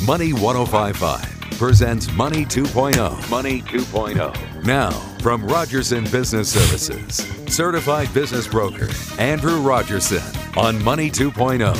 Money 1055 presents Money 2.0. Money 2.0. Now, from Rogerson Business Services, certified business broker Andrew Rogerson on Money 2.0.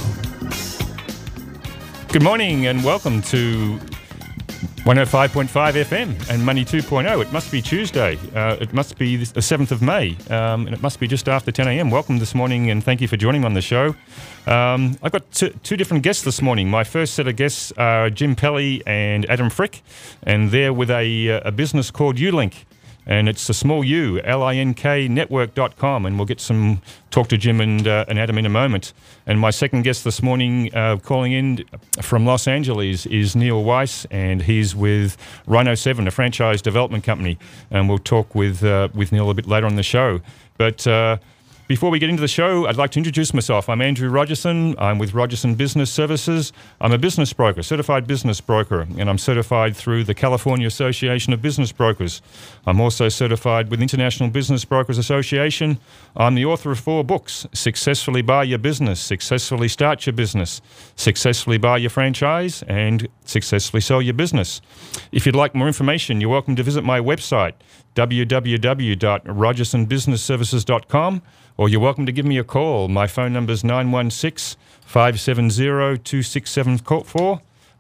Good morning and welcome to 105.5 FM and Money 2.0. It must be Tuesday. It must be the 7th of May, and it must be just after 10 a.m. Welcome this morning and thank you for joining me on the show. I've got two different guests this morning. My first set of guests are Jim Pelly and Adam Frick, and they're with a business called Ulink. And it's a small U, LINK network.com, and we'll get some talk to Jim and Adam in a moment. And my second guest this morning, calling in from Los Angeles, is Neil Weiss, and he's with Rhino 7, a franchise development company. And we'll talk with Neil a bit later on the show. But before we get into the show, I'd like to introduce myself. I'm Andrew Rogerson. I'm with Rogerson Business Services. I'm a business broker, certified business broker, and I'm certified through the California Association of Business Brokers. I'm also certified with International Business Brokers Association. I'm the author of 4 books: Successfully Buy Your Business, Successfully Start Your Business, Successfully Buy Your Franchise, and Successfully Sell Your Business. If you'd like more information, you're welcome to visit my website, www.rogersonbusinessservices.com, or you're welcome to give me a call. My phone number is 916-570-2674,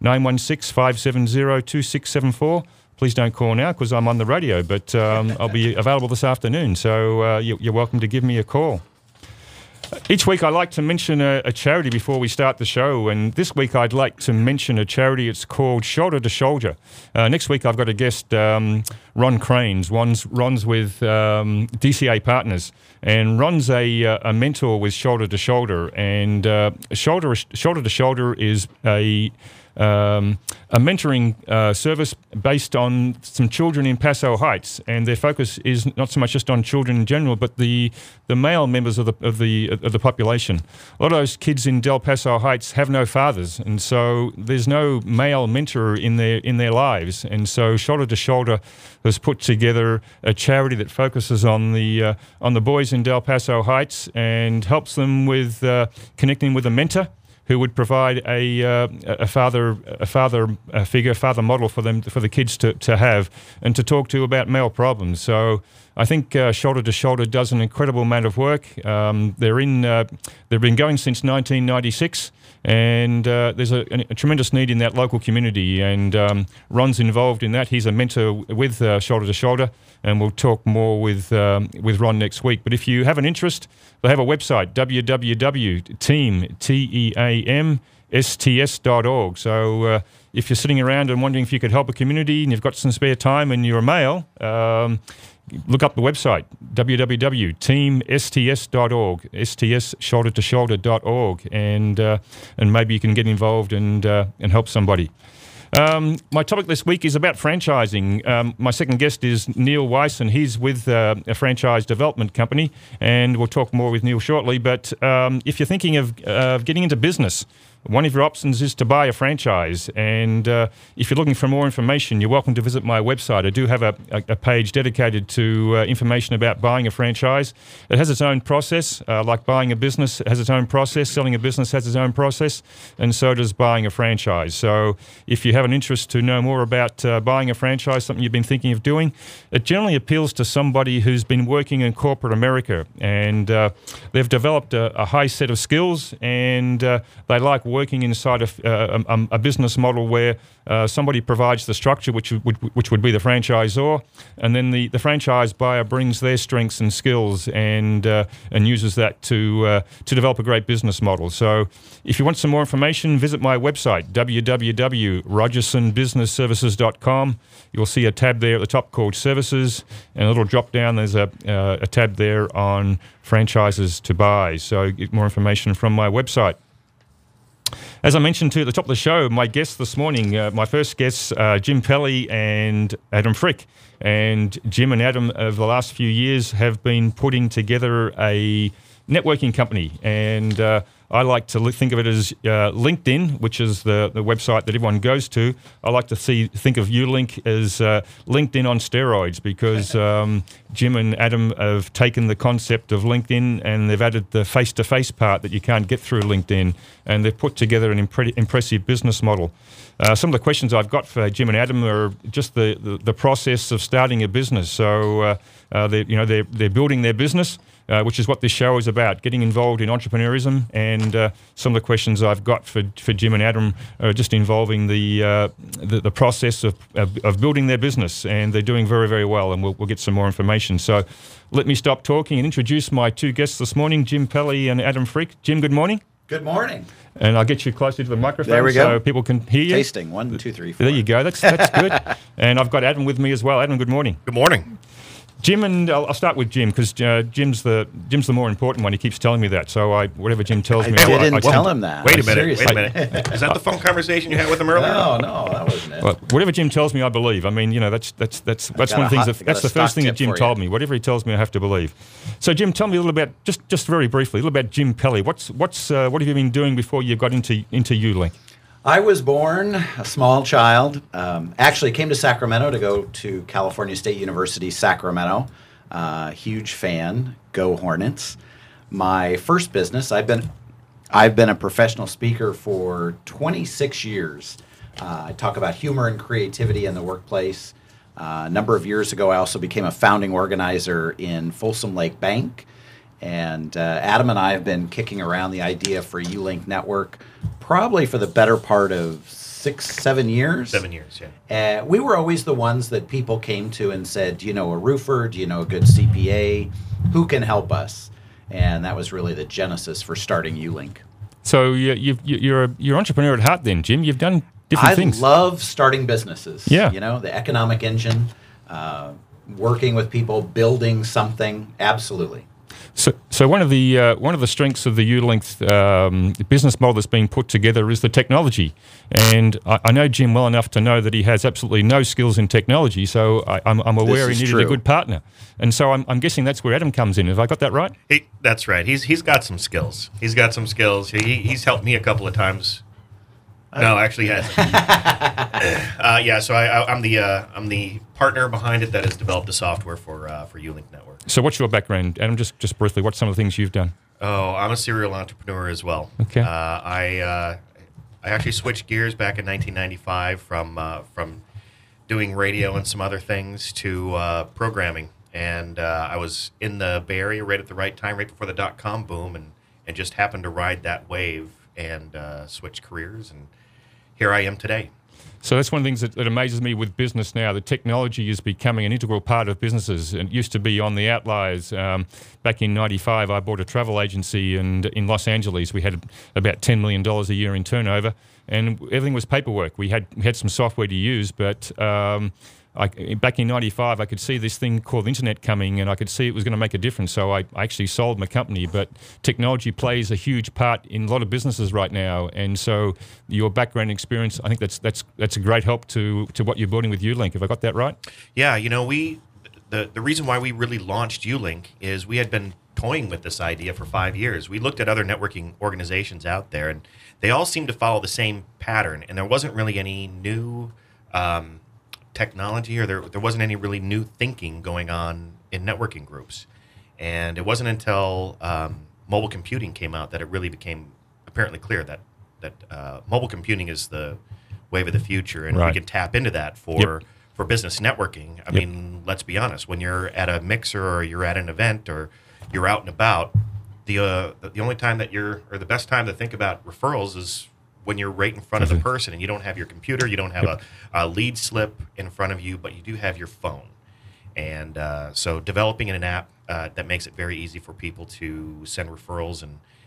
916-570-2674. Please don't call now because I'm on the radio, but I'll be available this afternoon, so you're welcome to give me a call. Each week I like to mention a charity before we start the show, and this week I'd like to mention a charity. It's called Shoulder to Shoulder. Next week I've got a guest, Ron Cranes. Ron's with DCA Partners, and Ron's a mentor with Shoulder to Shoulder, and Shoulder to Shoulder is a mentoring service based on some children in Paso Heights, and their focus is not so much just on children in general, but the male members of the population. A lot of those kids in Del Paso Heights have no fathers, and so there's no male mentor in their lives. And so Shoulder to Shoulder has put together a charity that focuses on the boys in Del Paso Heights and helps them with connecting with a mentor who would provide a father figure, father model for the kids to have and to talk to about male problems. So I think Shoulder to Shoulder does an incredible amount of work. They've been going since 1996, and there's a tremendous need in that local community. And Ron's involved in that. He's a mentor with Shoulder to Shoulder, and we'll talk more with Ron next week. But if you have an interest, they have a website, www.teamsts.org. So if you're sitting around and wondering if you could help a community and you've got some spare time and you're a male, look up the website, www.teamsts.org, stsshouldertoshoulder.org, and maybe you can get involved and help somebody. My topic this week is about franchising. My second guest is Neil Weiss, and he's with a franchise development company, and we'll talk more with Neil shortly. But if you're thinking of getting into business, one of your options is to buy a franchise, and if you're looking for more information, you're welcome to visit my website. I do have a page dedicated to information about buying a franchise. It has its own process, like buying a business has its own process, selling a business has its own process, and so does buying a franchise. So if you have an interest to know more about buying a franchise, something you've been thinking of doing, it generally appeals to somebody who's been working in corporate America, and they've developed a high set of skills, and they like working inside a business model where somebody provides the structure, which would be the franchisor, and then the franchise buyer brings their strengths and skills and uses that to develop a great business model. So if you want some more information, visit my website, www.rogersonbusinessservices.com. You'll see a tab there at the top called Services, and a little drop down, there's a tab there on franchises to buy. So get more information from my website. As I mentioned to at the top of the show, my guests this morning, my first guests, Jim Pelly and Adam Frick. And Jim and Adam, over the last few years, have been putting together a networking company. And I like to think of it as LinkedIn, which is the website that everyone goes to. I like to think of ULink as LinkedIn on steroids, because Jim and Adam have taken the concept of LinkedIn and they've added the face-to-face part that you can't get through LinkedIn, and they've put together an impressive business model. Some of the questions I've got for Jim and Adam are just the process of starting a business. So they're building their business, which is what this show is about, getting involved in entrepreneurism. And some of the questions I've got for Jim and Adam are just involving the process of building their business, and they're doing very, very well, and we'll get some more information. So let me stop talking and introduce my two guests this morning, Jim Pelly and Adam Freak. Jim, good morning. Good morning. And I'll get you closer to the microphone there we go. So people can hear you. Tasting, 1, 2, 3, 4. There you go. That's good. And I've got Adam with me as well. Adam, good morning. Good morning. Jim, and I'll start with Jim, because Jim's the more important one. He keeps telling me that. So whatever Jim tells me, I didn't tell him that. Wait a minute. Is that the phone conversation you had with him earlier? No, that wasn't it. Well, whatever Jim tells me, I believe. I mean, that's one of the things. That's the first thing that Jim told me. Whatever he tells me, I have to believe. So, Jim, tell me a little about, just very briefly, a little about Jim Pelly. What have you been doing before you got into ULink? I was born a small child. Actually came to Sacramento to go to California State University, Sacramento. Huge fan. Go Hornets. My first business, I've been a professional speaker for 26 years. I talk about humor and creativity in the workplace. A number of years ago, I also became a founding organizer in Folsom Lake Bank. And Adam and I have been kicking around the idea for ULink Network probably for the better part of 6-7 years. 7 years, yeah. We were always the ones that people came to and said, do you know a roofer? Do you know a good CPA? Who can help us? And that was really the genesis for starting ULink. So you're entrepreneur at heart then, Jim. You've done different things. I love starting businesses. Yeah. The economic engine, working with people, building something. Absolutely. So one of the strengths of the ULink business model that's being put together is the technology, and I know Jim well enough to know that he has absolutely no skills in technology. So I'm aware he needed a good partner, and so I'm guessing that's where Adam comes in. Have I got that right? That's right. He's got some skills. He's helped me a couple of times. No, actually, he hasn't. Yeah. So I'm the partner behind it that has developed the software for ULink Network. So what's your background, Adam? Just briefly, what's some of the things you've done? Oh, I'm a serial entrepreneur as well. Okay. I actually switched gears back in 1995 from doing radio and some other things to programming, and I was in the Bay Area right at the right time, right before the .com boom, and just happened to ride that wave and switch careers, and here I am today. So that's one of the things that amazes me with business now. The technology is becoming an integral part of businesses. It used to be on the outliers. Back in 95, I bought a travel agency, and in Los Angeles, we had about $10 million a year in turnover, and everything was paperwork. We had some software to use, but back in 95, I could see this thing called the internet coming, and I could see it was going to make a difference. So I actually sold my company. But technology plays a huge part in a lot of businesses right now. And so your background and experience, I think that's a great help to what you're building with ULink. Have I got that right? Yeah, the reason why we really launched ULink is we had been toying with this idea for 5 years. We looked at other networking organizations out there, and they all seemed to follow the same pattern. And there wasn't really any new technology, or there wasn't any really new thinking going on in networking groups. And it wasn't until mobile computing came out that it really became apparently clear that mobile computing is the wave of the future, and we can tap into that for business networking. I mean, let's be honest, when you're at a mixer or you're at an event or you're out and about, the only time or the best time to think about referrals is when you're right in front of the person and you don't have your computer, you don't have a lead slip in front of you, but you do have your phone. And so developing an app that makes it very easy for people to send referrals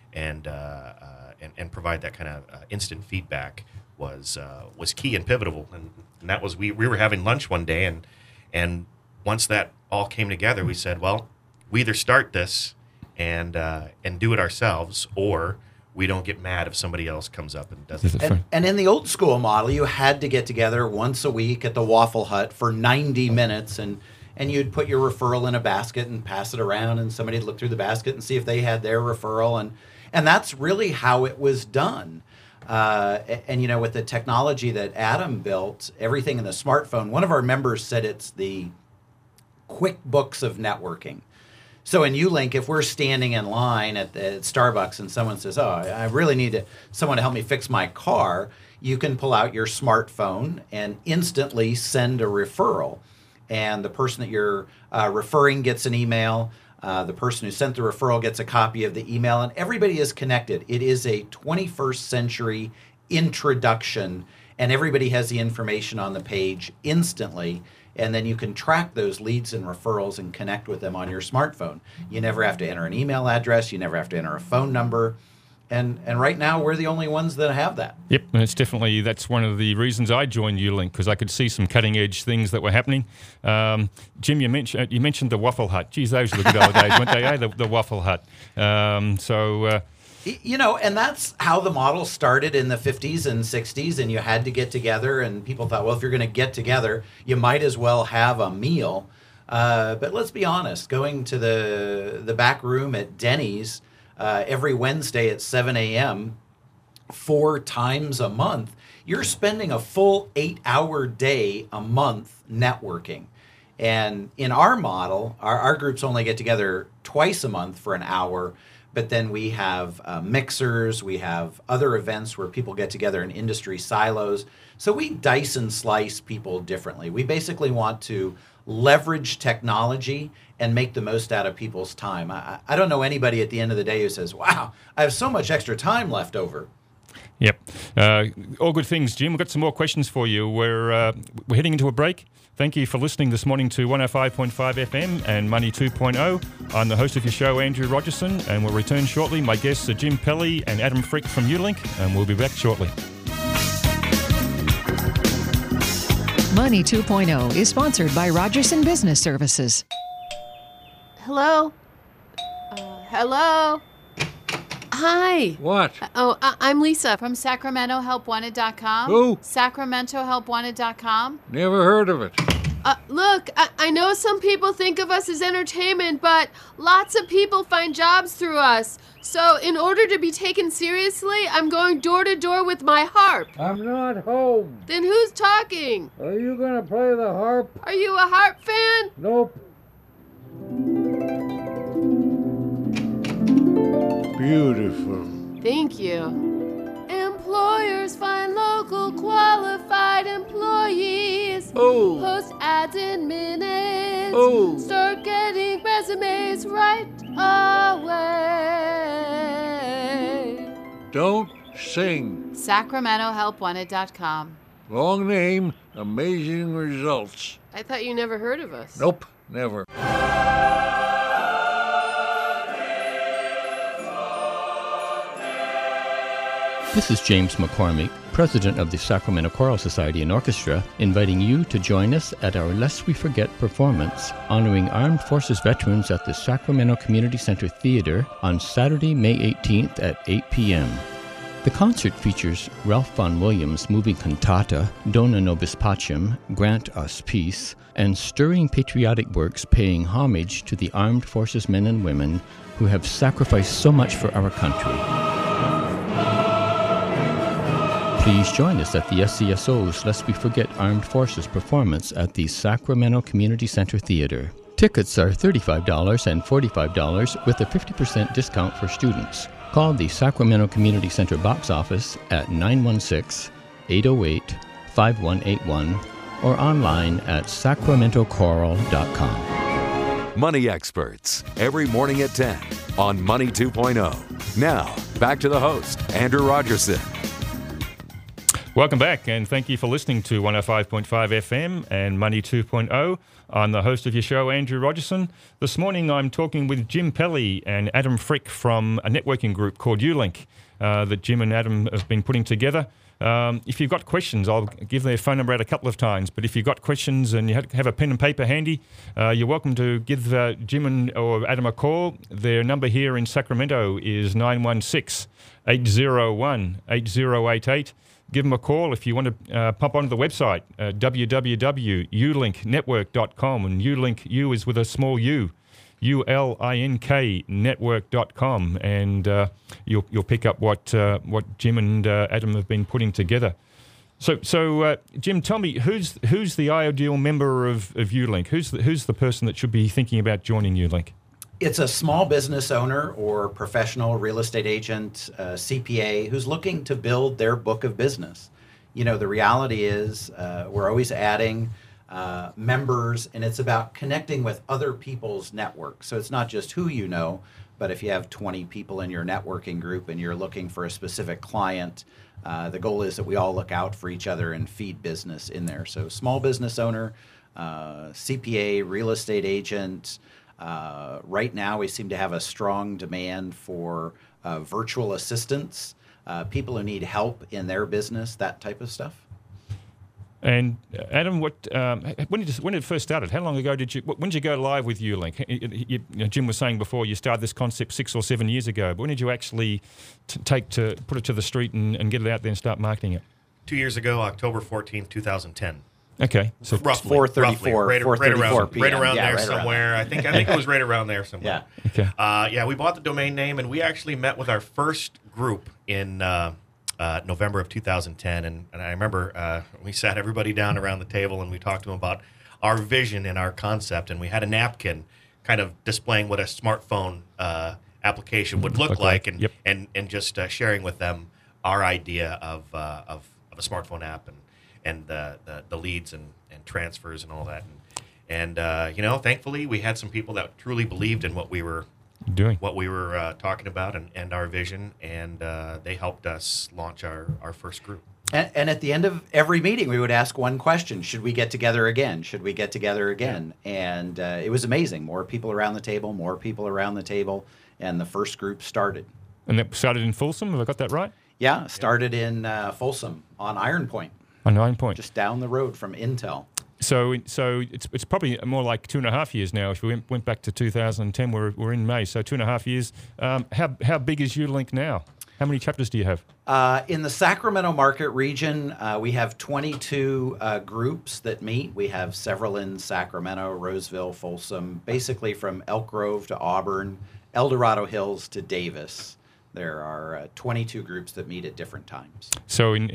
and provide that kind of instant feedback was key and pivotal. And that was we were having lunch one day, and once that all came together, we said, well, we either start this and do it ourselves, or we don't get mad if somebody else comes up and does it. And in the old school model, you had to get together once a week at the Waffle Hut for 90 minutes, and you'd put your referral in a basket and pass it around, and somebody'd look through the basket and see if they had their referral. And that's really how it was done. And, you know, with the technology that Adam built, everything in the smartphone, one of our members said it's the QuickBooks of networking. So in Ulink, if we're standing in line at Starbucks and someone says, oh, I really need someone to help me fix my car, you can pull out your smartphone and instantly send a referral. And the person that you're referring gets an email. The person who sent the referral gets a copy of the email, and everybody is connected. It is a 21st century introduction, and everybody has the information on the page instantly. And then you can track those leads and referrals and connect with them on your smartphone. You never have to enter an email address. You never have to enter a phone number. And right now, we're the only ones that have that. Yep, and that's one of the reasons I joined Ulink, because I could see some cutting-edge things that were happening. Jim, you mentioned the Waffle Hut. Geez, those were the good old days, weren't they? The Waffle Hut. You know, and that's how the model started in the 50s and 60s, and you had to get together, and people thought, well, if you're going to get together, you might as well have a meal. But let's be honest, going to the back room at Denny's every Wednesday at 7 a.m., 4 times a month, you're spending a full 8-hour day a month networking. And in our model, our groups only get together twice a month for an hour, but then we have mixers, we have other events where people get together in industry silos. So we dice and slice people differently. We basically want to leverage technology and make the most out of people's time. I don't know anybody at the end of the day who says, wow, I have so much extra time left over. Yep. All good things, Jim. We've got some more questions for you. We're heading into a break. Thank you for listening this morning to 105.5 FM and Money 2.0. I'm the host of your show, Andrew Rogerson, and we'll return shortly. My guests are Jim Pelly and Adam Frick from Ulink, and we'll be back shortly. Money 2.0 is sponsored by Rogerson Business Services. Hello? Hello? Hi. What? I'm Lisa from SacramentoHelpWanted.com. Who? SacramentoHelpWanted.com. Never heard of it. Look, I know some people think of us as entertainment, but lots of people find jobs through us. So in order to be taken seriously, I'm going door to door with my harp. I'm not home. Then who's talking? Are you gonna play the harp? Are you a harp fan? Nope. Beautiful. Thank you. Employers find local qualified employees. Oh. Post ads in minutes. Oh. Start getting resumes right away. Don't sing. SacramentoHelpWanted.com. Long name, amazing results. I thought you never heard of us. Nope, never. This is James McCormick, President of the Sacramento Choral Society and Orchestra, inviting you to join us at our Lest We Forget performance, honoring Armed Forces veterans at the Sacramento Community Center Theater on Saturday, May 18th at 8 p.m. The concert features Ralph Vaughan Williams' moving cantata, Dona Nobis Pacem, Grant Us Peace, and stirring patriotic works paying homage to the armed forces men and women who have sacrificed so much for our country. Please join us at the SCSO's Lest We Forget Armed Forces performance at the Sacramento Community Center Theater. Tickets are $35 and $45 with a 50% discount for students. Call the Sacramento Community Center box office at 916-808-5181 or online at sacramentochoral.com. Money Experts, every morning at 10 on Money 2.0. Now, back to the host, Andrew Rogerson. Welcome back, and thank you for listening to 105.5 FM and Money 2.0. I'm the host of your show, Andrew Rogerson. This morning I'm talking with Jim Pelly and Adam Frick from a networking group called Ulink that Jim and Adam have been putting together. If you've got questions, I'll give their phone number out a couple of times, but if you've got questions and you have a pen and paper handy, you're welcome to give Jim or Adam a call. Their number here in Sacramento is 916-801-8088. Give them a call if you want to pop onto the website, www.ulinknetwork.com, and Ulink, U is with a small U. ulinknetwork.com, and you'll pick up what Jim and Adam have been putting together. So Jim, tell me, who's the ideal member of Ulink? Who's the person that should be thinking about joining Ulink? It's a small business owner or professional real estate agent, CPA, who's looking to build their book of business. You know, the reality is we're always adding members, and it's about connecting with other people's networks. So it's not just who you know, but if you have 20 people in your networking group and you're looking for a specific client, the goal is that we all look out for each other and feed business in there. So small business owner, CPA, real estate agent. Right now, we seem to have a strong demand for virtual assistants, people who need help in their business, that type of stuff. And Adam, when it first started, how long ago when did you go live with Ulink? You know, Jim was saying before you started this concept 6 or 7 years ago, but when did you actually put it to the street and get it out there and start marketing it? 2 years ago, October 14th, 2010. Okay, so roughly 4:34, right 4:34 p.m. right around Yeah, there right around somewhere. I think it was right around there somewhere. Yeah. Okay. We bought the domain name, and we actually met with our first group in November of 2010. And I remember we sat everybody down around the table, and we talked to them about our vision and our concept. And we had a napkin kind of displaying what a smartphone application would look like, and Yep. and just sharing with them our idea of a smartphone app and the leads and transfers and all that. And thankfully, we had some people that truly believed in what we were talking about and our vision, and they helped us launch our first group. And at the end of every meeting, we would ask one question: should we get together again? Should we get together again? Yeah. And it was amazing. More people around the table, and the first group started. And that started in Folsom, have I got that right? Yeah, started in Folsom on Iron Point. On Iron Point. Just down the road from Intel. So it's probably more like 2.5 years now. If we went back to 2010, we're in May, so 2.5 years. How big is Ulink now? How many chapters do you have? In the Sacramento market region, we have 22 groups that meet. We have several in Sacramento, Roseville, Folsom, basically from Elk Grove to Auburn, El Dorado Hills to Davis. There are 22 groups that meet at different times. So in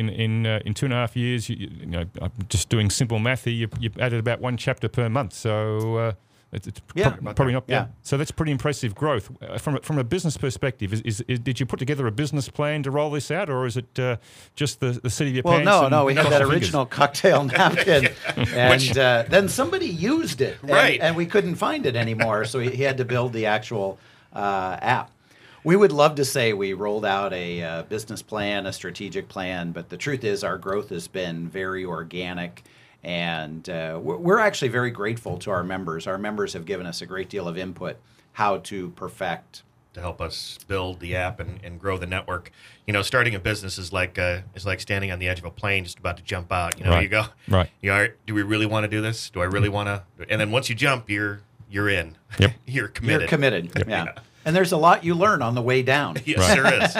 2.5 years, you know, I'm just doing simple math here, you've added about one chapter per month. So it's probably not. Yeah. So that's pretty impressive growth. From a business perspective, did you put together a business plan to roll this out, or is it just the seat of your pants? Well, no, we had that original cocktail napkin, and then somebody used it, and we couldn't find it anymore, so he had to build the actual app. We would love to say we rolled out a business plan, a strategic plan, but the truth is our growth has been very organic, and we're actually very grateful to our members. Our members have given us a great deal of input how to perfect. To help us build the app and grow the network. You know, starting a business is like standing on the edge of a plane just about to jump out. You know, Right. you go, Right. Do we really want to do this? Do I really want to? And then once you jump, you're in. Yep. You're committed. You're committed, yeah. And there's a lot you learn on the way down. Yes,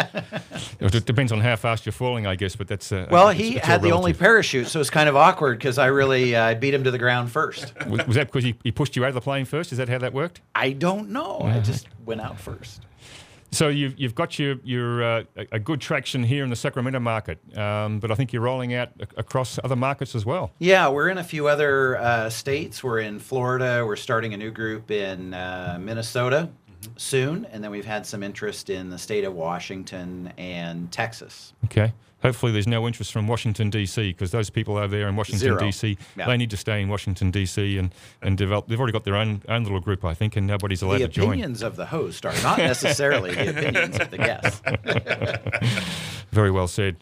there is. It depends on how fast you're falling, I guess, but that's... Well, it's he all had the only relative. parachute, so it's kind of awkward because I really beat him to the ground first. Was that because he pushed you out of the plane first? Is that how that worked? I don't know. I just went out first. So you've got your a good traction here in the Sacramento market, but I think you're rolling out across other markets as well. Yeah, we're in a few other states. We're in Florida. We're starting a new group in Minnesota soon, and then we've had some interest in the state of Washington and Texas. Okay. Hopefully there's no interest from Washington, D.C., because those people over there in Washington, Zero. D.C., Yeah. they need to stay in Washington, D.C. and develop. They've already got their own little group, I think, and nobody's allowed The to join. opinions of the host are not necessarily the opinions of the guest. Very well said.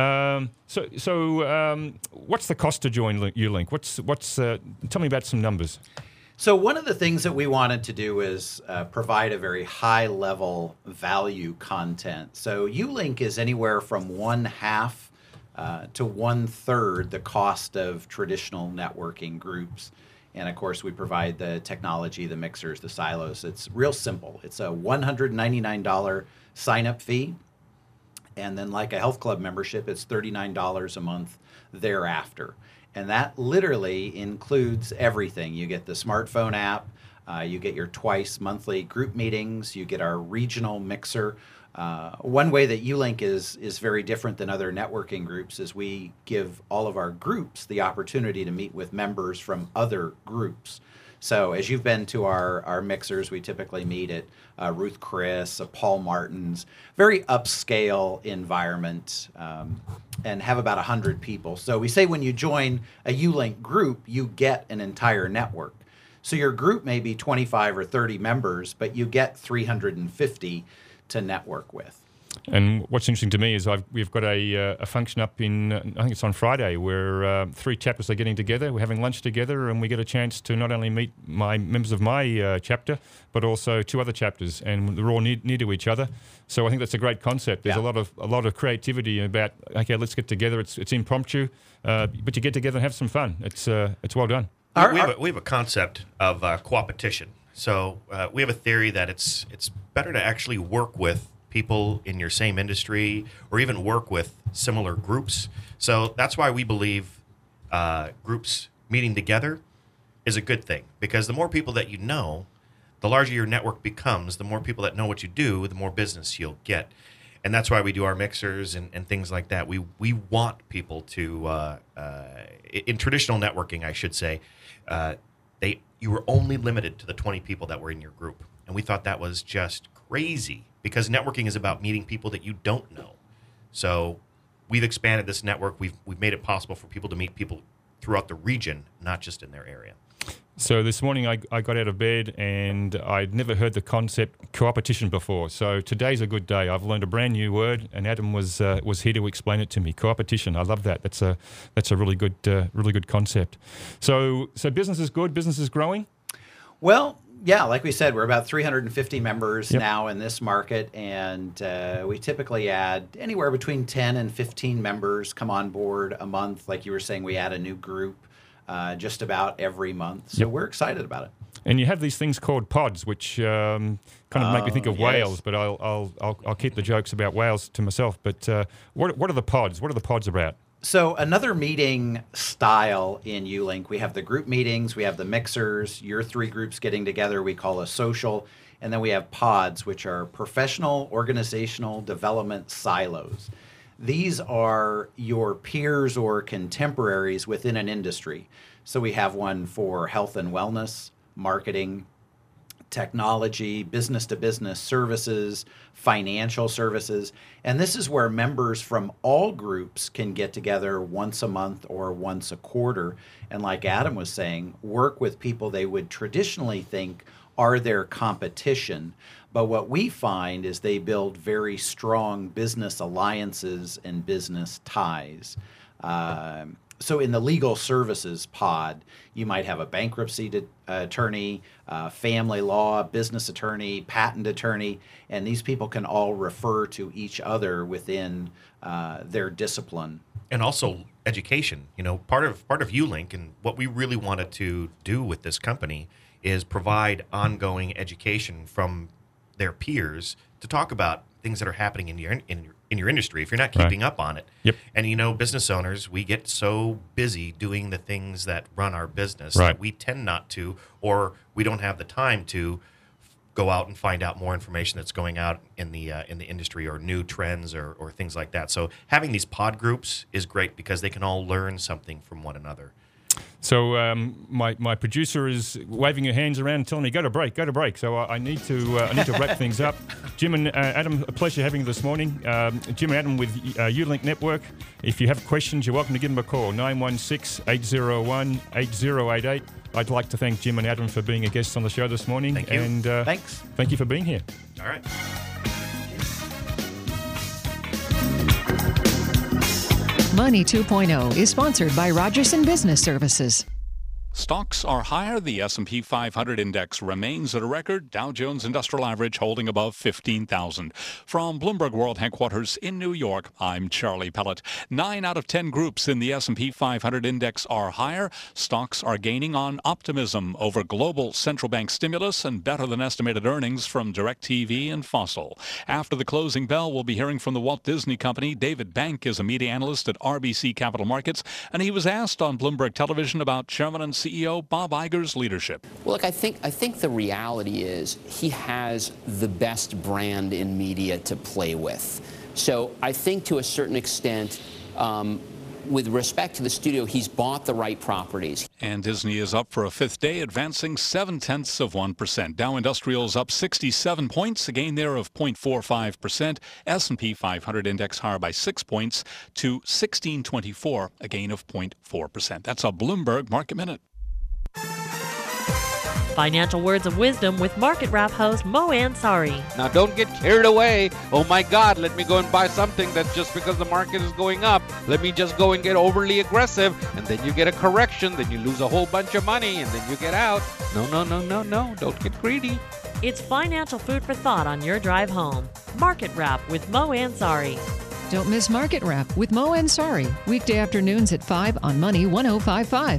So what's the cost to join Ulink? Tell me about some numbers. So one of the things that we wanted to do is provide a very high-level value content. So Ulink is anywhere from 1/2 to 1/3 the cost of traditional networking groups. And of course, we provide the technology, the mixers, the silos. It's real simple. It's a $199 sign-up fee. And then like a health club membership, it's $39 a month thereafter. And that literally includes everything. You get the smartphone app. You get your twice monthly group meetings. You get our regional mixer. One way that Ulink is very different than other networking groups is we give all of our groups the opportunity to meet with members from other groups. So as you've been to our mixers, we typically meet at Ruth Chris, Paul Martin's, very upscale environment, and have about 100 people. So we say when you join a Ulink group, you get an entire network. So your group may be 25 or 30 members, but you get 350 to network with. And what's interesting to me is we've got a function up in, I think it's on Friday, where 3 chapters are getting together. We're having lunch together, and we get a chance to not only meet members of my chapter, but also 2 other chapters, and they're all near to each other. So I think that's a great concept. There's a lot of creativity about, okay, let's get together. It's impromptu, but you get together and have some fun. It's well done. We have a concept of coopetition. So we have a theory that it's better to actually work with people in your same industry or even work with similar groups. So that's why we believe groups meeting together is a good thing, because the more people that you know, the larger your network becomes. The more people that know what you do, the more business you'll get. And that's why we do our mixers and things like that. We want people to, in traditional networking, I should say, you were only limited to the 20 people that were in your group. And we thought that was just crazy, because networking is about meeting people that you don't know. So we've expanded this network. We've made it possible for people to meet people throughout the region, not just in their area. So this morning I got out of bed and I'd never heard the concept coopetition before. So today's a good day. I've learned a brand new word, and Adam was here to explain it to me. Coopetition. I love that. That's a really good concept. So business is good. Business is growing. Well, yeah, like we said, we're about 350 members now in this market, and we typically add anywhere between 10 and 15 members come on board a month. Like you were saying, we add a new group just about every month. So we're excited about it. And you have these things called pods, which kind of make me think of whales, but I'll keep the jokes about whales to myself. But what are the pods? What are the pods about? So another meeting style in Ulink, we have the group meetings, we have the mixers, your 3 groups getting together, we call a social, and then we have pods, which are professional organizational development silos. These are your peers or contemporaries within an industry. So we have one for health and wellness, marketing, technology, business-to-business services, financial services. And this is where members from all groups can get together once a month or once a quarter. And like Adam was saying, work with people they would traditionally think are their competition. But what we find is they build very strong business alliances and business ties. So in the legal services pod, you might have a bankruptcy attorney, family law, business attorney, patent attorney, and these people can all refer to each other within their discipline. And also education. You know, part of Ulink and what we really wanted to do with this company is provide ongoing education from their peers to talk about things that are happening in your industry if you're not keeping up on it. Yep. And you know, business owners, we get so busy doing the things that run our business that we tend not to, or we don't have the time to go out and find out more information that's going out in the industry, or new trends or things like that. So having these pod groups is great because they can all learn something from one another. So my producer is waving her hands around and telling me, go to break. So I need to wrap things up. Jim and Adam, a pleasure having you this morning. Jim and Adam with Ulink Network. If you have questions, you're welcome to give them a call, 916-801-8088. I'd like to thank Jim and Adam for being a guest on the show this morning. Thank you. And Thanks. Thank you for being here. All right. Money 2.0 is sponsored by Rogerson Business Services. Stocks are higher. The S&P 500 index remains at a record. Dow Jones Industrial Average holding above 15,000. From Bloomberg World Headquarters in New York, I'm Charlie Pellet. 9 out of 10 groups in the S&P 500 index are higher. Stocks are gaining on optimism over global central bank stimulus and better than estimated earnings from DirecTV and Fossil. After the closing bell, we'll be hearing from the Walt Disney Company. David Bank is a media analyst at RBC Capital Markets, and he was asked on Bloomberg Television about Chairman and CEO Bob Iger's leadership. Well, look, I think the reality is he has the best brand in media to play with. So I think to a certain extent, with respect to the studio, he's bought the right properties. And Disney is up for a fifth day, advancing 0.7%. Dow Industrials up 67 points, a gain there of 0.45%. S&P 500 index higher by 6 points to 1624, a gain of 0.4%. That's a Bloomberg Market Minute. Financial words of wisdom with Market Wrap host Mo Ansari. Now don't get carried away. Oh my God, let me go and buy something that just because the market is going up, let me just go and get overly aggressive, and then you get a correction, then you lose a whole bunch of money, and then you get out. No, don't get greedy. It's financial food for thought on your drive home. Market Wrap with Mo Ansari. Don't miss Market Wrap with Mo Ansari, weekday afternoons at 5 on Money 105.5.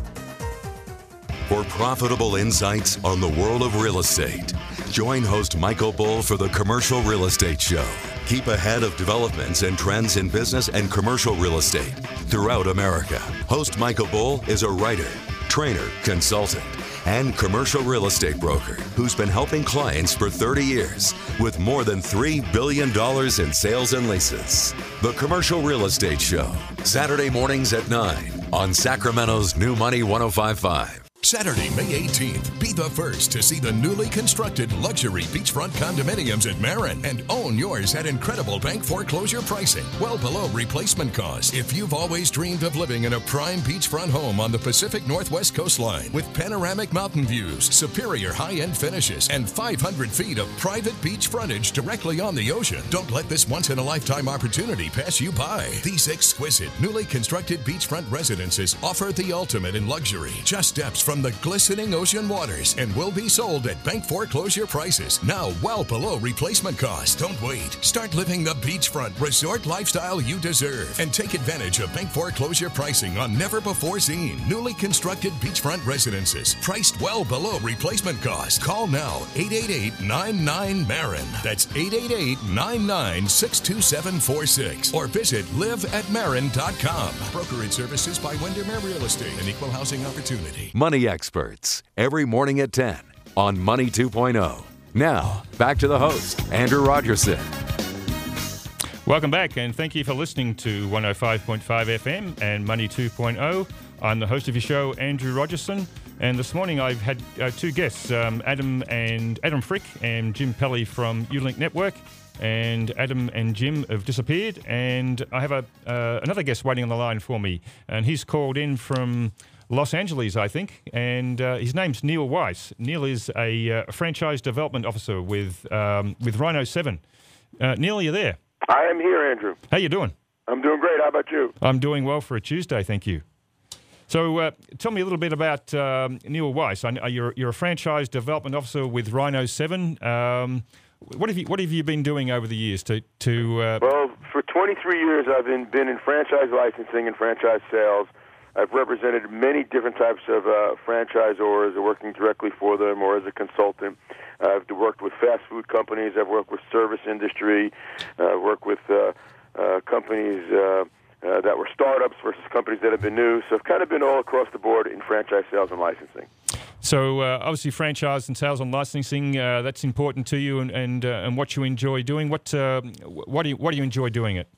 For profitable insights on the world of real estate, join host Michael Bull for the Commercial Real Estate Show. Keep ahead of developments and trends in business and commercial real estate throughout America. Host Michael Bull is a writer, trainer, consultant, and commercial real estate broker who's been helping clients for 30 years with more than $3 billion in sales and leases. The Commercial Real Estate Show, Saturday mornings at 9 on Sacramento's New Money 105.5. Saturday, May 18th, be the first to see the newly constructed luxury beachfront condominiums at Marin and own yours at incredible bank foreclosure pricing, well below replacement cost. If you've always dreamed of living in a prime beachfront home on the Pacific Northwest coastline with panoramic mountain views, superior high-end finishes, and 500 feet of private beach frontage directly on the ocean, don't let this once-in-a-lifetime opportunity pass you by. These exquisite, newly constructed beachfront residences offer the ultimate in luxury, just steps from the glistening ocean waters, and will be sold at bank foreclosure prices, now well below replacement cost. Don't wait. Start living the beachfront resort lifestyle you deserve and take advantage of bank foreclosure pricing on never-before-seen, newly constructed beachfront residences, priced well below replacement cost. Call now, 888-99-MARIN. That's 888-99-62746. Or visit liveatmarin.com. Brokerage services by Windermere Real Estate, an equal housing opportunity. Money experts, every morning at 10 on Money 2.0. Now, back to the host, Andrew Rogerson. Welcome back, and thank you for listening to 105.5 FM and Money 2.0. I'm the host of your show, Andrew Rogerson, and this morning I've had two guests, Adam Frick and Jim Pelly from Ulink Network. And Adam and Jim have disappeared, and I have another guest waiting on the line for me, and he's called in from Los Angeles, I think, and his name's Neil Weiss. Neil is a franchise development officer with Rhino 7. Neil, are you there? I am here, Andrew. How you doing? I'm doing great. How about you? I'm doing well for a Tuesday, thank you. So tell me a little bit about Neil Weiss. You're a franchise development officer with Rhino 7. What have you been doing over the years to Well, for 23 years I've been in franchise licensing and franchise sales. I've represented many different types of franchisors, working directly for them or as a consultant. I've worked with fast food companies. I've worked with service industry. I've worked with companies that were startups versus companies that have been new. So I've kind of been all across the board in franchise sales and licensing. So obviously franchise and sales and licensing, that's important to you and what you enjoy doing. What do you enjoy doing it?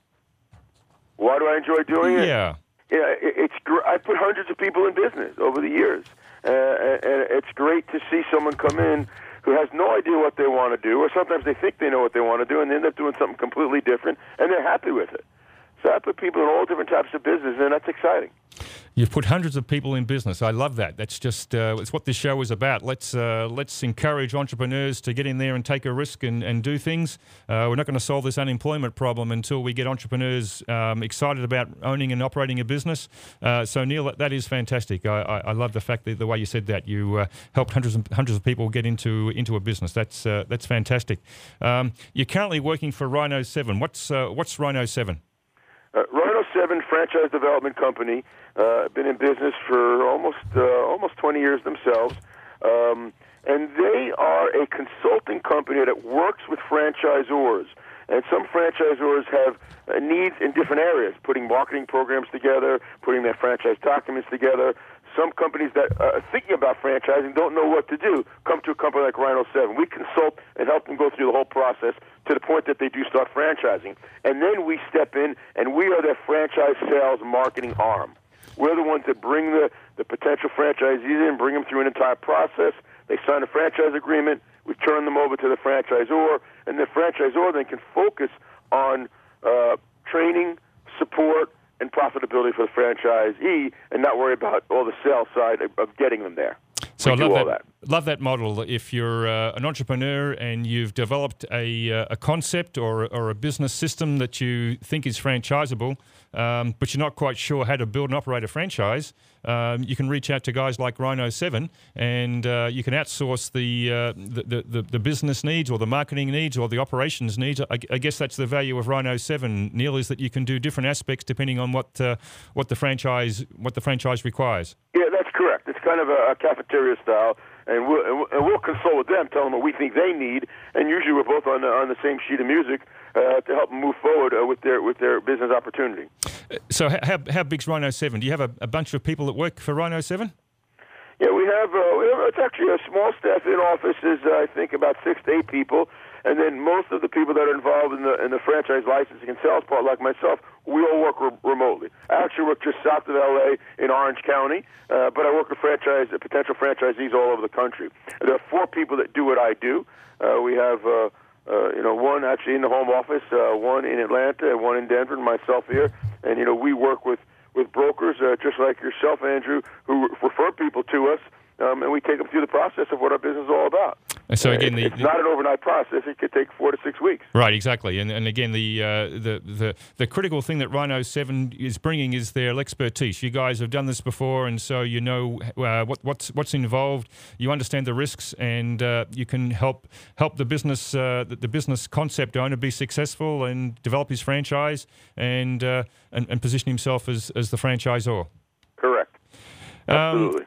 Why do I enjoy doing it? Yeah. Yeah, I put hundreds of people in business over the years, and it's great to see someone come in who has no idea what they want to do, or sometimes they think they know what they want to do, and they end up doing something completely different, and they're happy with it. So I put people in all different types of business, and that's exciting. You've put hundreds of people in business. I love that. That's just it's what this show is about. Let's encourage entrepreneurs to get in there and take a risk and do things. We're not going to solve this unemployment problem until we get entrepreneurs excited about owning and operating a business. So Neil, that is fantastic. I love the fact that the way you said that you helped hundreds of people get into a business. That's fantastic. You're currently working for Rhino 7. What's Rhino 7? Rhino 7 franchise development company, been in business for almost 20 years themselves, and they are a consulting company that works with franchisors. And some franchisors have needs in different areas, putting marketing programs together, putting their franchise documents together. some companies that are thinking about franchising don't know what to do come to a company like Rhino 7. We consult and help them go through the whole process to the point that they do start franchising. And then we step in, and we are their franchise sales marketing arm. We're the ones that bring the potential franchisees in, bring them through an entire process. They sign a franchise agreement. We turn them over to the franchisor, and the franchisor then can focus on training, support, and profitability for the franchisee, and not worry about all the sales side of getting them there. So I love that. Love that model. If you're an entrepreneur and you've developed a concept or a business system that you think is franchisable, but you're not quite sure how to build and operate a franchise, you can reach out to guys like Rhino 7, and you can outsource the business needs or the marketing needs or the operations needs. I guess that's the value of Rhino 7, Neil, is that you can do different aspects depending on what the franchise requires. Yeah, that's correct. It's kind of a cafeteria style. And we'll consult with them, tell them what we think they need, and usually we're both on the same sheet of music to help them move forward with their business opportunity. So how big's Rhino 7? Do you have a bunch of people that work for Rhino 7? Yeah, we have it's actually a small staff in office is I think about 6 to 8 people, and then most of the people that are involved in the franchise licensing and sales part, like myself, we all work remotely. I actually work just south of LA in Orange County, but I work with potential franchisees all over the country. There are 4 people that do what I do. We have one actually in the home office, one in Atlanta, and one in Denver, and myself here. And we work with brokers just like yourself, Andrew, who refer people to us, and we take them through the process of what our business is all about. And so again, it's not an overnight process. It could take 4 to 6 weeks. Right, exactly. And again, the critical thing that Rhino 7 is bringing is their expertise. You guys have done this before, and so you know what's involved. You understand the risks, and you can help the business business concept owner be successful and develop his franchise and position himself as the franchisor. Correct. Absolutely.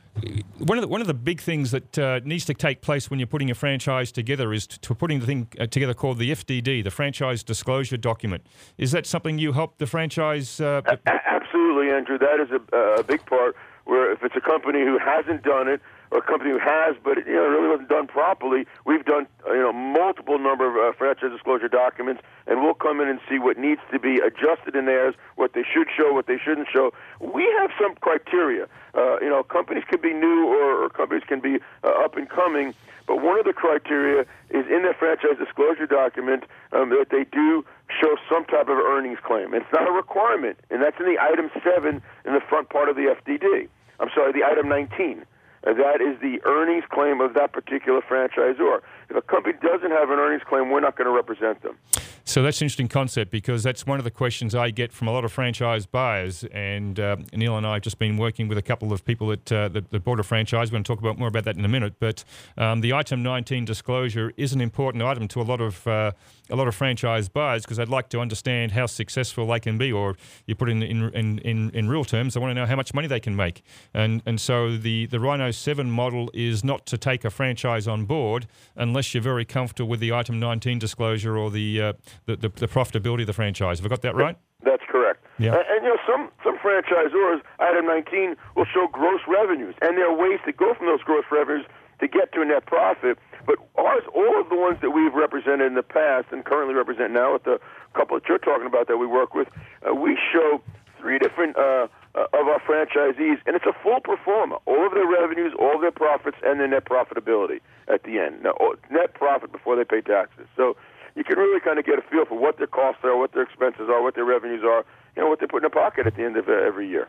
One of the big things that needs to take place when you're putting a franchise together is putting the thing together called the FDD, the Franchise Disclosure Document. Is that something you help the franchise? Absolutely, Andrew. That is a big part. Where if it's a company who hasn't done it, or a company who has, but it really wasn't done properly, we've done multiple number of franchise disclosure documents, and we'll come in and see what needs to be adjusted in theirs, what they should show, what they shouldn't show. We have some criteria. Companies can be new or companies can be up and coming, but one of the criteria is in their franchise disclosure document that they do show some type of earnings claim. It's not a requirement, and that's in the item 7 in the front part of the FDD. I'm sorry, the item 19. That is the earnings claim of that particular franchisor. If a company doesn't have an earnings claim, we're not going to represent them. So that's an interesting concept, because that's one of the questions I get from a lot of franchise buyers. And Neil and I have just been working with a couple of people that bought a franchise. We're going to talk more about that in a minute. But the item 19 disclosure is an important item to a lot of franchise buyers, because I'd like to understand how successful they can be, or you put in real terms, I want to know how much money they can make. And so the Rhino 7 model is not to take a franchise on board unless you're very comfortable with the item 19 disclosure or the profitability of the franchise. Have I got that right? That's correct. Yeah. And some franchisors, item 19, will show gross revenues, and there are ways to go from those gross revenues to get to a net profit. But ours, all of the ones that we've represented in the past and currently represent now, with the couple that you're talking about that we work with, we show 3 different of our franchisees, and it's a full pro forma. All of their revenues, all of their profits, and their net profitability at the end. Now, net profit before they pay taxes. So you can really kind of get a feel for what their costs are, what their expenses are, what their revenues are, what they put in their pocket at the end of every year.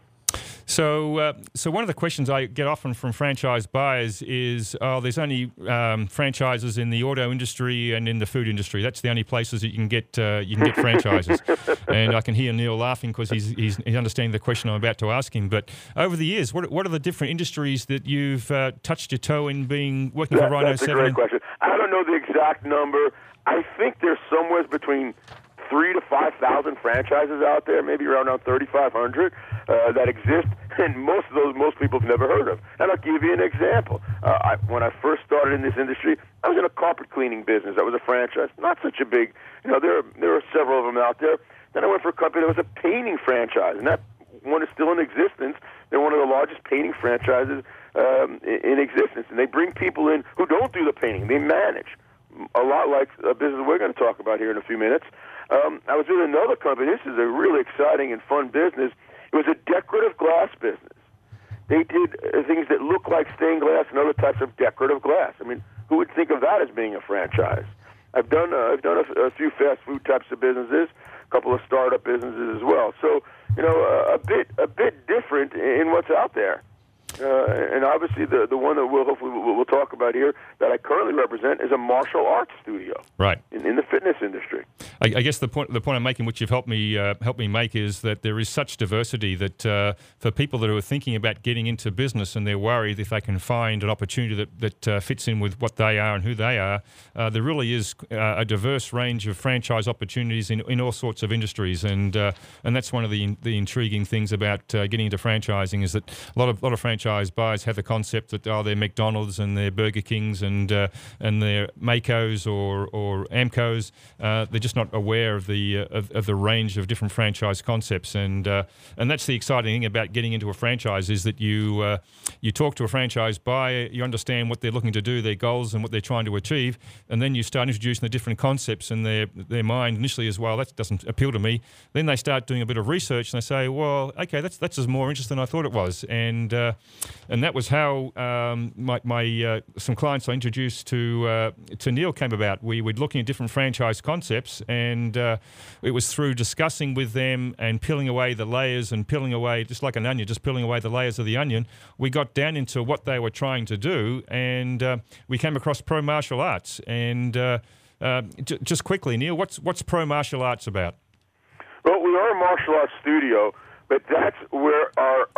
So one of the questions I get often from franchise buyers is, there's only franchises in the auto industry and in the food industry. That's the only places that you can get franchises. And I can hear Neil laughing because he's understanding the question I'm about to ask him. But over the years, what are the different industries that you've touched your toe in working for Rhino 7? That's a great question. I don't know the exact number. I think there's somewhere between 3,000 to 5,000 franchises out there, maybe around 3,500 that exist, and most of those people have never heard of. And I'll give you an example. When I first started in this industry, I was in a carpet cleaning business. That was a franchise, not such a big. There are several of them out there. Then I went for a company that was a painting franchise, and that one is still in existence. They're one of the largest painting franchises in existence, and they bring people in who don't do the painting. They manage, a lot like a business we're going to talk about here in a few minutes. I was with another company. This is a really exciting and fun business. It was a decorative glass business. They did things that look like stained glass and other types of decorative glass. I mean, who would think of that as being a franchise? I've done a few fast food types of businesses, a couple of startup businesses as well. So, a bit different in what's out there. And obviously, the one that we'll talk about here that I currently represent is a martial arts studio, right, in the fitness industry. I guess the point I'm making, which you've helped me make, is that there is such diversity that for people that are thinking about getting into business and they're worried if they can find an opportunity that fits in with what they are and who they are, there really is a diverse range of franchise opportunities in all sorts of industries, and that's one of the intriguing things about getting into franchising, is that a lot of franchise buyers have the concept that they're McDonald's and they're Burger Kings and they're Makos or Amcos. They're just not aware of the range of different franchise concepts, and that's the exciting thing about getting into a franchise, is that you talk to a franchise buyer, you understand what they're looking to do, their goals and what they're trying to achieve, and then you start introducing the different concepts in their mind initially as well. That doesn't appeal to me. Then they start doing a bit of research and they say, well, okay, that's as more interesting than I thought it was, and that was how my some clients I introduced to Neil came about. We were looking at different franchise concepts, and it was through discussing with them and peeling away the layers and peeling away, just like an onion, just peeling away the layers of the onion, we got down into what they were trying to do, and we came across Pro Martial Arts. And just quickly, Neil, what's Pro Martial Arts about? Well, we are a martial arts studio, but that's where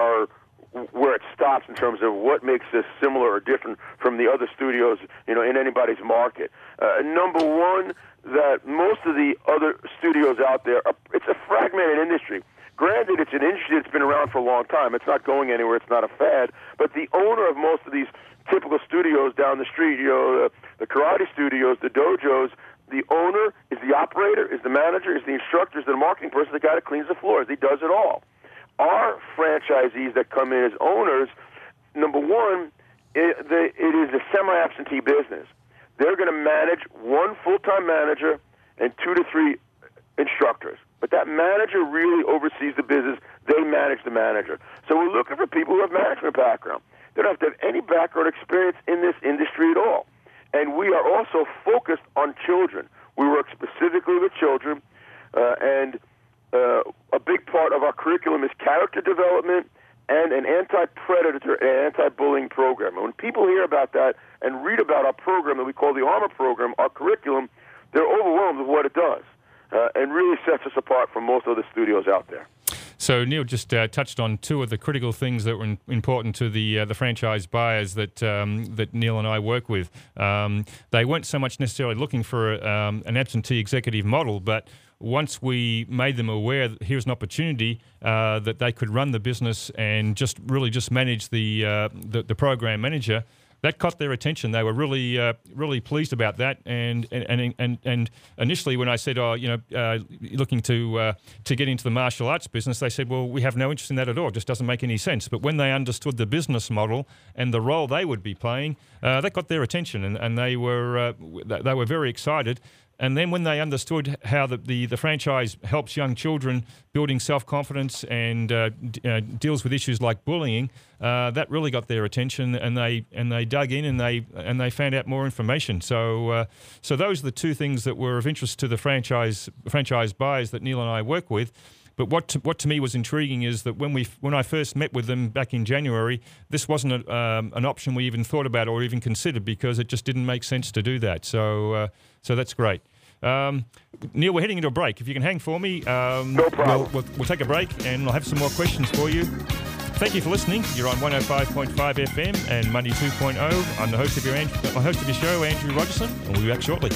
where it stops in terms of what makes us similar or different from the other studios, in anybody's market. Number one, that most of the other studios out there, it's a fragmented industry. Granted, it's an industry that's been around for a long time. It's not going anywhere. It's not a fad. But the owner of most of these typical studios down the street, the karate studios, the dojos, the owner is the operator, is the manager, is the instructor, is the marketing person, the guy that cleans the floors. He does it all. Our franchisees that come in as owners, number one, it is a semi-absentee business. They're going to manage one full-time manager and 2 to 3 instructors. But that manager really oversees the business. They manage the manager. So we're looking for people who have management background. They don't have to have any background experience in this industry at all. And we are also focused on children. We work specifically with children, and a big part of our curriculum is character development and an anti-predator and anti-bullying program. And when people hear about that and read about our program that we call the ARMOR program, our curriculum, they're overwhelmed with what it does, and really sets us apart from most other studios out there. So Neil just touched on two of the critical things that were important to the franchise buyers that Neil and I work with. They weren't so much necessarily looking for an absentee executive model, but once we made them aware that here's an opportunity that they could run the business and just manage the program manager, that caught their attention. They were really pleased about that. And initially, when I said, looking to get into the martial arts business, they said, well, we have no interest in that at all. It just doesn't make any sense. But when they understood the business model and the role they would be playing, that got their attention, and they were very excited. And then when they understood how the franchise helps young children building self-confidence and deals with issues like bullying, that really got their attention, and they dug in and they found out more information. So those are the two things that were of interest to the franchise buyers that Neil and I work with. But what to me was intriguing is that when I first met with them back in January, this wasn't an option we even thought about or even considered, because it just didn't make sense to do that. So that's great. Neil, we're heading into a break. If you can hang for me, no problem. We'll take a break and I'll have some more questions for you. Thank you for listening. You're on 105.5 FM and Money 2.0. I'm the host of your show, Andrew Rogerson, and we'll be back shortly.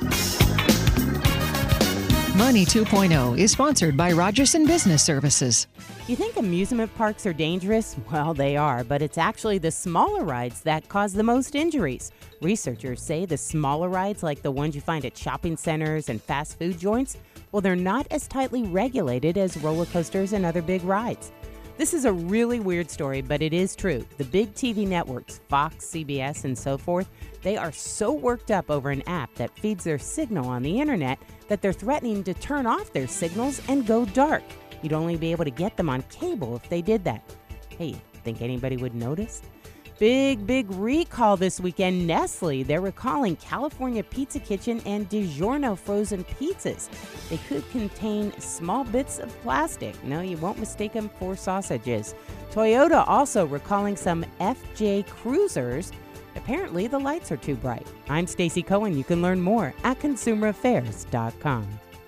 Money 2.0 is sponsored by Rogerson Business Services. You think amusement parks are dangerous? Well, they are, but it's actually the smaller rides that cause the most injuries. Researchers say the smaller rides, like the ones you find at shopping centers and fast food joints, well, they're not as tightly regulated as roller coasters and other big rides. This is a really weird story, but it is true. The big TV networks, Fox, CBS, and so forth, they are so worked up over an app that feeds their signal on the internet that they're threatening to turn off their signals and go dark. You'd only be able to get them on cable if they did that. Hey, think anybody would notice? Big recall this weekend. Nestle, they're recalling California Pizza Kitchen and DiGiorno frozen pizzas. They could contain small bits of plastic. No, you won't mistake them for sausages. Toyota also recalling some FJ Cruisers. Apparently, the lights are too bright. I'm Stacey Cohen. You can learn more at consumeraffairs.com.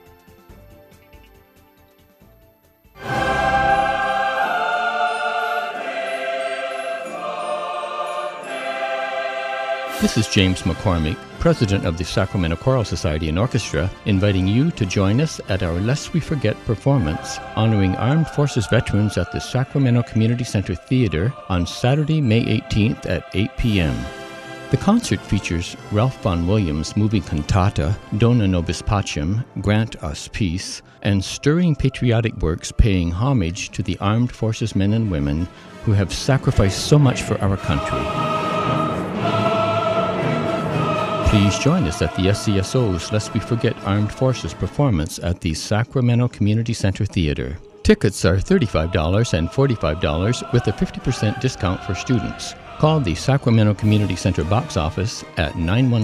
This is James McCormick, President of the Sacramento Choral Society and Orchestra, inviting you to join us at our Lest We Forget performance honoring Armed Forces veterans at the Sacramento Community Center Theater on Saturday, May 18th at 8 p.m. The concert features Ralph Vaughan Williams' moving cantata, Dona Nobis Pacem, Grant Us Peace, and stirring patriotic works paying homage to the armed forces men and women who have sacrificed so much for our country. Please join us at the SCSO's Lest We Forget Armed Forces performance at the Sacramento Community Center Theater. Tickets are $35 and $45 with a 50% discount for students. Call the Sacramento Community Center box office at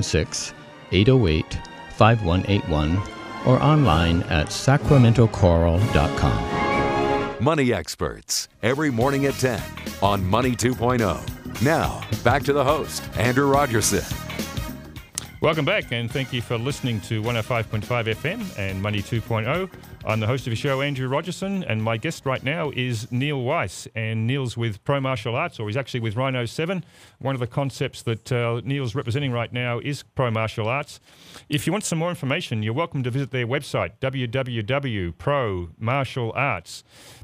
916-808-5181 or online at sacramentochoral.com. Money Experts, every morning at 10 on Money 2.0. Now, back to the host, Andrew Rogerson. Welcome back, and thank you for listening to 105.5 FM and Money 2.0. I'm the host of the show, Andrew Rogerson, and my guest right now is Neil Weiss. And Neil's with Pro Martial Arts, or he's actually with Rhino 7. One of the concepts that Neil's representing right now is Pro Martial Arts. If you want some more information, you're welcome to visit their website, www.promartialarts,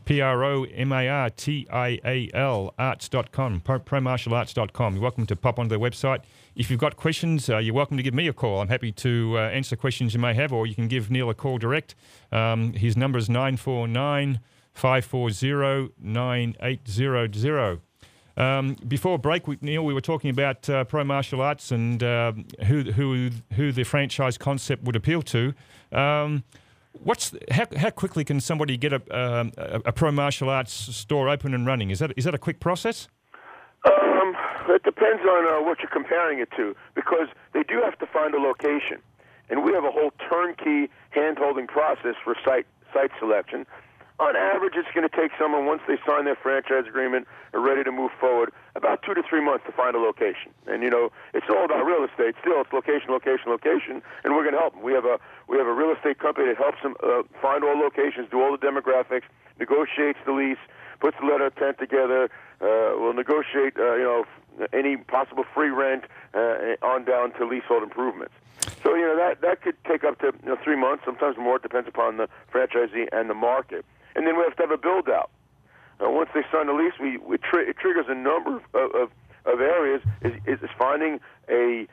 PROMARTIAL arts.com, promartialarts.com. You're welcome to pop onto their website. If you've got questions, you're welcome to give me a call. I'm happy to answer questions you may have, or you can give Neil a call direct. His number is 949-540-9800. Before break, Neil, we were talking about Pro Martial Arts and who the franchise concept would appeal to. How quickly can somebody get a Pro Martial Arts store open and running? Is that a quick process? It depends on what you're comparing it to, because they do have to find a location. And we have a whole turnkey hand-holding process for site selection. On average, it's going to take someone, once they sign their franchise agreement, are ready to move forward, about 2 to 3 months to find a location. And, it's all about real estate. Still, it's location, and we're going to help them. We have a real estate company that helps them find all locations, do all the demographics, negotiates the lease, puts the letter of intent together, will negotiate, any possible free rent on down to leasehold improvements. So, that could take up to 3 months, sometimes more. It depends upon the franchisee and the market. And then we have to have a build-out. Once they sign the lease, it triggers a number of areas. Is finding an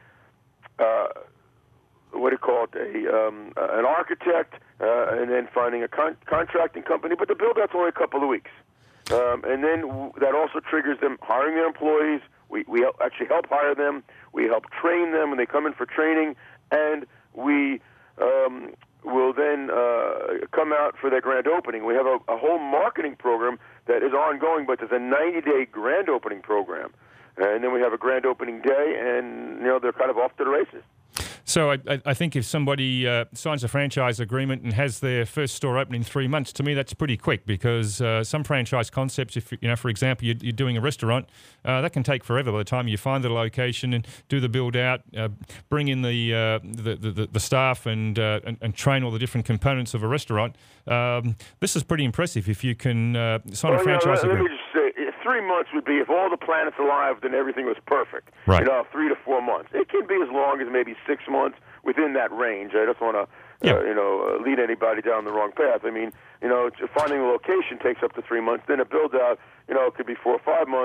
architect, and then finding a contracting company. But the build-out's only a couple of weeks. And then that also triggers them hiring their employees. We actually help hire them. We help train them when they come in for training, and we will then come out for their grand opening. We have a whole marketing program that is ongoing, but there's a 90-day grand opening program. And then we have a grand opening day, and they're kind of off to the races. So I think if somebody signs a franchise agreement and has their first store open in 3 months, to me that's pretty quick, because some franchise concepts, if for example you're doing a restaurant, that can take forever by the time you find the location and do the build out, bring in the staff and train all the different components of a restaurant. This is pretty impressive if you can sign a franchise agreement. Let me just say, 3 months would be, if all the planets alive, then everything was perfect. Right. 3 to 4 months. It can be as long as maybe 6 months, within that range. I just want to, lead anybody down the wrong path. I mean, finding a location takes up to 3 months. Then a build out, it could be 4 or 5 months.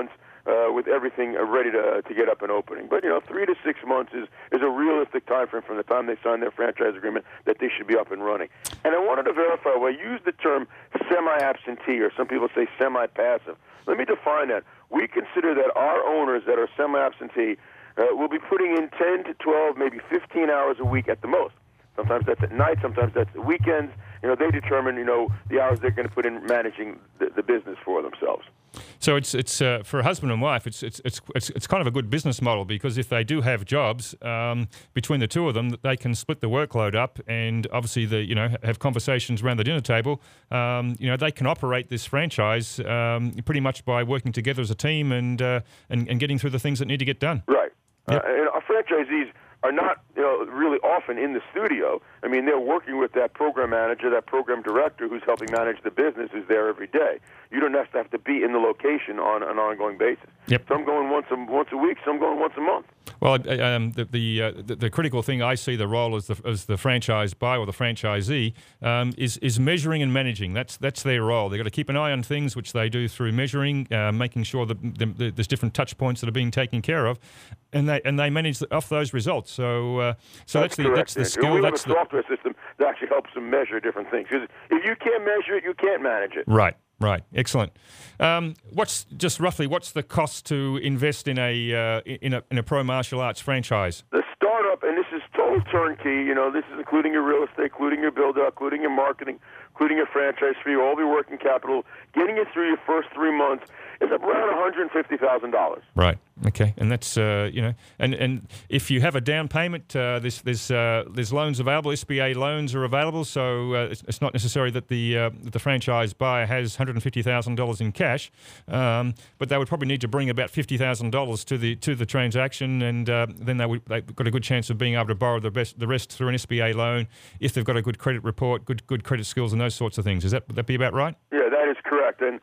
with everything ready to get up and opening. But 3 to 6 months is a realistic time frame from the time they sign their franchise agreement that they should be up and running. And I wanted to verify. Well, I use the term semi-absentee, or some people say semi-passive. Let me define that. We consider that our owners that are semi-absentee will be putting in 10 to 12, maybe 15 hours a week at the most. Sometimes that's at night, sometimes that's at weekends. They determine, the hours they're going to put in managing the business for themselves. So it's for a husband and wife. It's kind of a good business model, because if they do have jobs, between the two of them, they can split the workload up, and obviously have conversations around the dinner table. They can operate this franchise pretty much by working together as a team and getting through the things that need to get done. Right. Yep. And our franchisees are not really often in the studio. I mean, they're working with that program manager, that program director who's helping manage the business, who's there every day. You don't have to be in the location on an ongoing basis. Yep. Some going once a week, some going once a month. Well, the critical thing I see the role as the franchise buyer or the franchisee is measuring and managing. That's their role. They've got to keep an eye on things, which they do through measuring, making sure that there's different touch points that are being taken care of, and they manage off those results. So that's the skill. We have a software system that actually helps them measure different things. Because if you can't measure it, you can't manage it. Right. Excellent. What's the cost to invest in a pro martial arts franchise? The startup, and this is total turnkey. This is including your real estate, including your build-up, including your marketing, including your franchise fee, all your working capital. Getting you through your first 3 months is around $150,000. Right. Okay. And that's and if you have a down payment, there's loans available. SBA loans are available, so it's not necessary that the franchise buyer has $150,000 in cash, but they would probably need to bring about $50,000 to the transaction, and then they've got a good chance of being able to borrow the rest through an SBA loan if they've got a good credit report, good credit skills, and those sorts of things. Would that be about right? Yeah, that is correct. And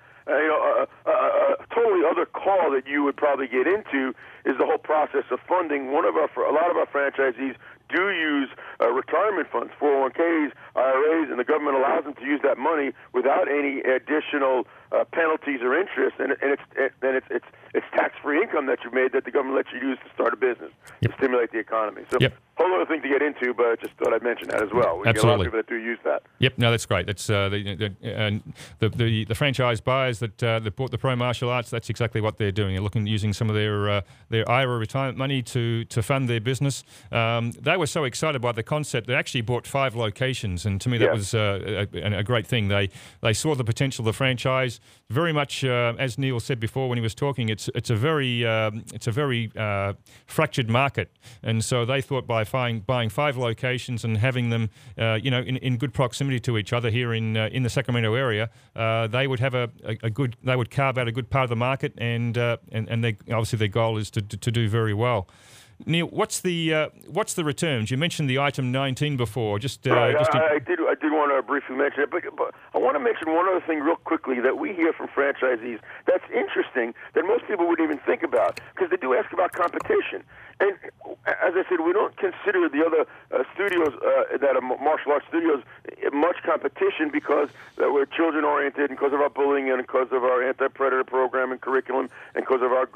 a totally other call that you would probably get into is the whole process of funding. A lot of our franchisees do use retirement funds, 401ks, IRAs, and the government allows them to use that money without any additional penalties or interest, and it's tax-free income that you made that the government lets you use to start a business to stimulate the economy. So, whole other thing to get into, but I just thought I'd mention that as well. We get a lot of people that do use that. Yep, no, that's great. That's the franchise buyers that bought the pro martial arts. That's exactly what they're doing. They're using some of their IRA retirement money to fund their business. They were so excited by the concept they actually bought 5 locations, and to me that was a great thing. They saw the potential of the franchise. Very much, as Neil said before when he was talking, it's a very fractured market, and so they thought by buying 5 locations and having them, in good proximity to each other here in the Sacramento area, they would have they would carve out a good part of the market, and obviously their goal is to do very well. Neil, what's the returns? You mentioned the item 19 before. I did want to briefly mention it, but I want to mention one other thing real quickly that we hear from franchisees that's interesting that most people wouldn't even think about, because they do ask about competition. And as I said, we don't consider the other studios that are martial arts studios much competition because we're children-oriented, and because of our bullying, and because of our anti-predator program and curriculum, and because of our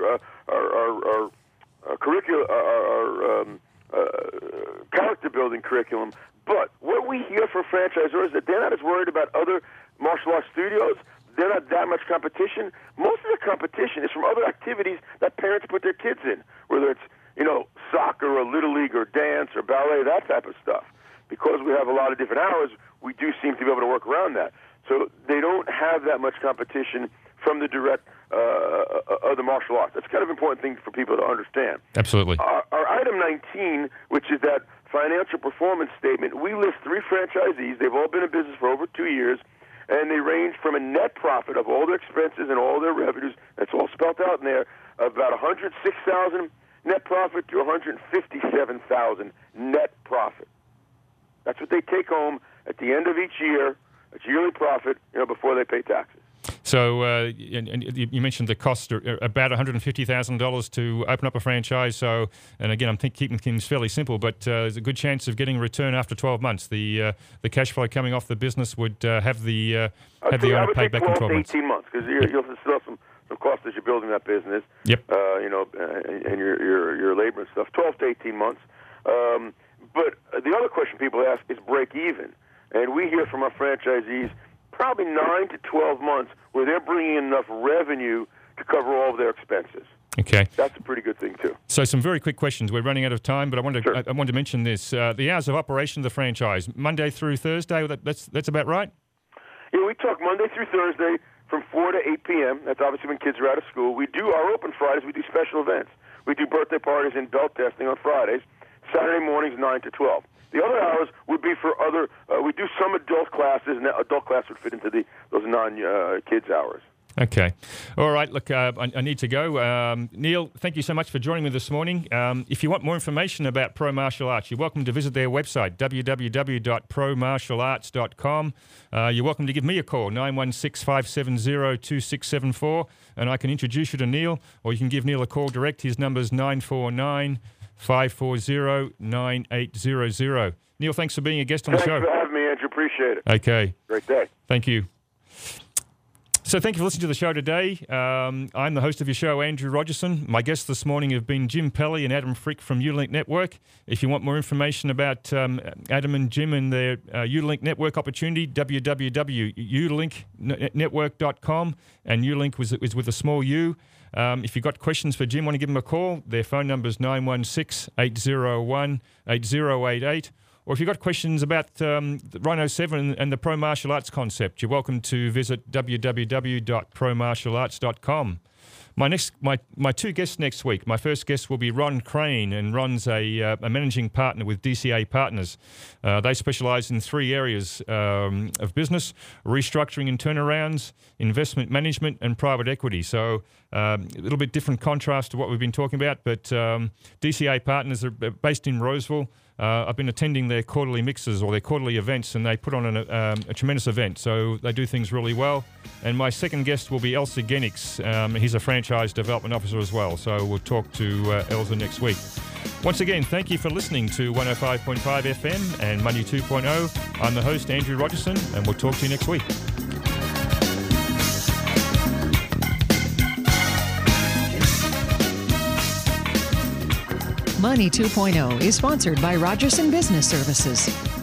character-building curriculum. But what we hear from franchisors is that they're not as worried about other martial arts studios. They're not that much competition. Most of the competition is from other activities that parents put their kids in, whether it's soccer or Little League or dance or ballet, that type of stuff. Because we have a lot of different hours, we do seem to be able to work around that. So they don't have that much competition from the direct other martial arts. That's kind of an important thing for people to understand. Absolutely. Our item 19, which is that financial performance statement, we list 3 franchisees. They've all been in business for over 2 years, and they range from a net profit of all their expenses and all their revenues, that's all spelled out in there, about $106,000 net profit to $157,000 net profit. That's what they take home at the end of each year. It's yearly profit, before they pay taxes. So and you mentioned the cost are about $150,000 to open up a franchise. So, and again, I'm keeping things fairly simple, but there's a good chance of getting a return after 12 months. The cash flow coming off the business would have the owner paid back in 12 months. 18 months, because you'll still have of course, as you're building that business. Yep. And your labor and stuff. 12 to 18 months. But the other question people ask is break even, and we hear from our franchisees probably 9 to 12 months where they're bringing in enough revenue to cover all of their expenses. Okay. That's a pretty good thing, too. So some very quick questions. We're running out of time, but I wanted to mention this. The hours of operation of the franchise, Monday through Thursday, that's about right? Yeah, we talk Monday through Thursday from 4 to 8 p.m. That's obviously when kids are out of school. We do our open Fridays. We do special events. We do birthday parties and belt testing on Fridays. Saturday mornings, 9 to 12. The other hours would be for other, we do some adult classes, and that adult class would fit into those non-kids hours. Okay. All right. Look, I need to go. Neil, thank you so much for joining me this morning. If you want more information about Pro Martial Arts, you're welcome to visit their website, www.promartialarts.com. You're welcome to give me a call, 916-570-2674, and I can introduce you to Neil, or you can give Neil a call direct. His number's 949-540-9800. Neil, thanks for being a guest on the show. Thanks for having me, Andrew. Appreciate it. Okay. Great day. Thank you. So thank you for listening to the show today. I'm the host of your show, Andrew Rogerson. My guests this morning have been Jim Pelly and Adam Frick from Udalink Network. If you want more information about Adam and Jim and their Udalink Network opportunity, www.udalinknetwork.com, and Udalink is with a small u. If you've got questions for Jim, want to give them a call, their phone number is 916-801-8088. Or if you've got questions about Rhino 7 and the Pro Martial Arts concept, you're welcome to visit www.promartialarts.com. My two guests next week. My first guest will be Ron Crane, and Ron's a managing partner with DCA Partners. They specialise in three areas of business: restructuring and turnarounds, investment management, and private equity. So a little bit different contrast to what we've been talking about, but DCA Partners are based in Roseville. I've been attending their quarterly mixes or their quarterly events, and they put on a tremendous event. So they do things really well. And my second guest will be Elsa Genix. He's a franchise development officer as well. So we'll talk to Elsa next week. Once again, thank you for listening to 105.5 FM and Money 2.0. I'm the host, Andrew Rogerson, and we'll talk to you next week. Money 2.0 is sponsored by Rogerson Business Services.